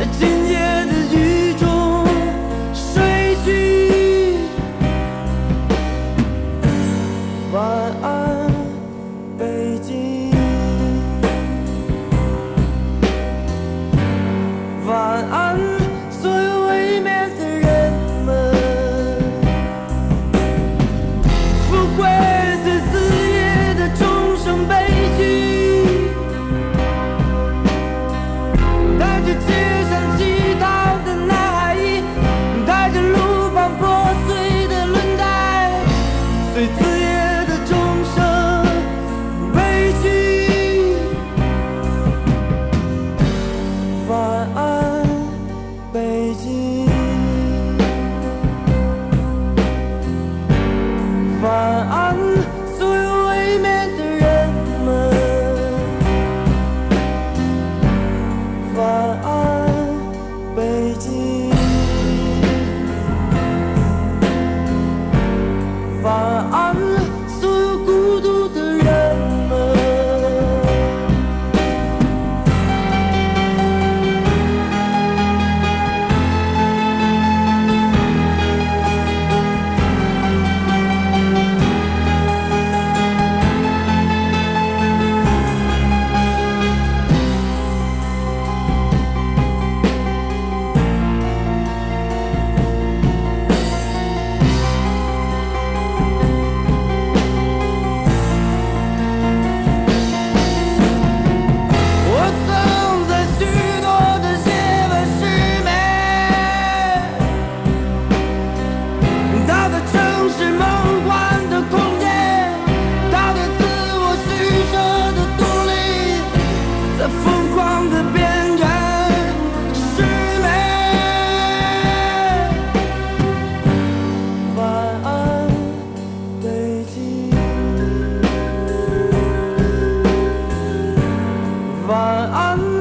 今夜的雨中睡去。晚安，北京。晚安，所有未眠的人们。富贵在四夜的钟声悲剧，带着街上乞讨的男孩，带着路旁破碎的轮胎，随子夜的钟声悲剧。晚安，北京。晚安，所有未眠的人们。晚安，北京。晚安，所有孤独的人们。我曾在许多的夜晚失眠，他的城市梦幻的空间，他的自我虚设的独立，在疯狂的边缘失眠。晚安，北京。晚安。